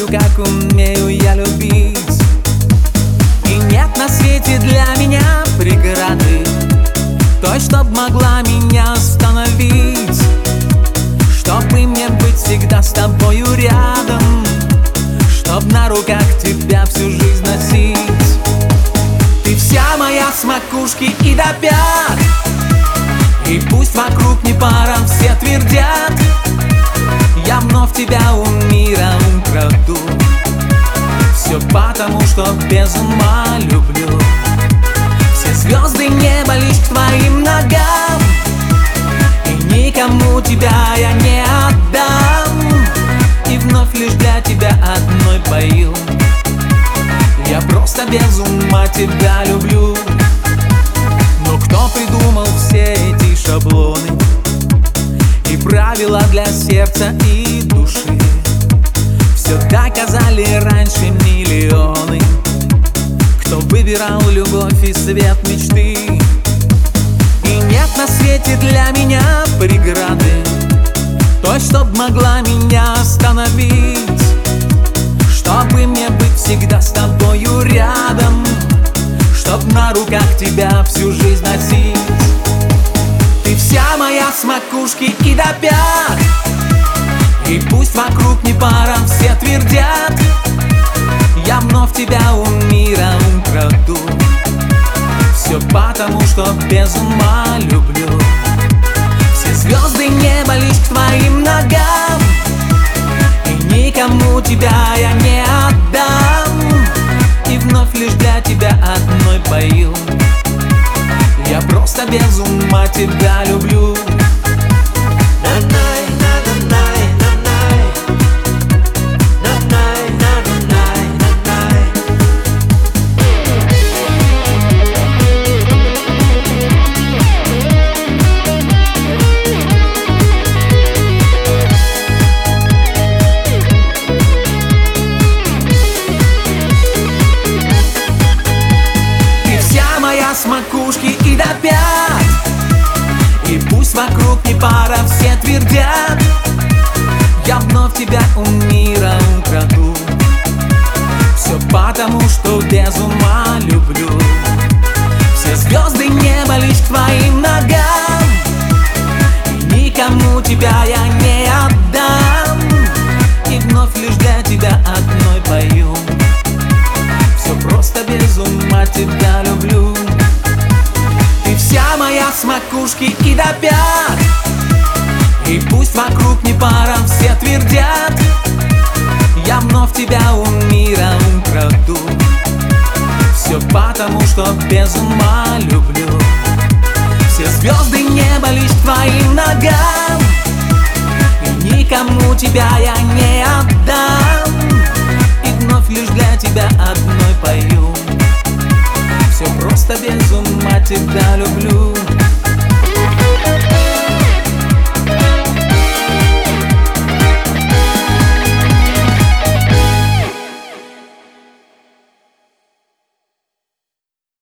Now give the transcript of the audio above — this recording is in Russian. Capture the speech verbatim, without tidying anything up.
как умею я любить. И нет на свете для меня преграды, той, чтоб могла меня остановить. Чтобы мне быть всегда с тобою рядом, чтоб на руках тебя всю жизнь носить. Ты вся моя с макушки и до пят, и пусть вокруг не пара, все твердят, я вновь тебя у мира украду. Все потому, что без ума люблю. Все звезды неба лишь к твоим ногам, и никому тебя я не отдам. И вновь лишь для тебя одной пою. Я просто без ума тебя люблю. Но кто придумал все эти шаблоны и правила для сердца и души? Все доказали раньше миллионы, кто выбирал любовь и свет мечты. И нет на свете для меня преграды, той, чтоб могла меня остановить. Чтобы мне быть всегда с тобою рядом, чтоб на руках тебя всю жизнь носить. Ты вся моя с макушки и до пят, и пусть вокруг не пара, все твердят, я вновь тебя у мира украду. Все потому, что без ума люблю. Все звезды неба лишь к твоим ногам, и никому тебя я не отдам. И вновь лишь для тебя одной пою. Я просто без ума тебя люблю. С макушки и до пят, и пусть вокруг не пара, все твердят, я вновь тебя у мира украду. Все потому, что без ума люблю. Все звезды неба лишь к твоим ногам, и никому тебя я не отдам. И вновь лишь для тебя одной пою. Все просто без ума тебя люблю. Ты вся моя с макушки и до пят, и пусть вокруг не пара, все твердят, я вновь тебя у мира украду. Все потому, что без ума люблю. Все звезды неба лишь к твоим ногам, и никому тебя я не отдам.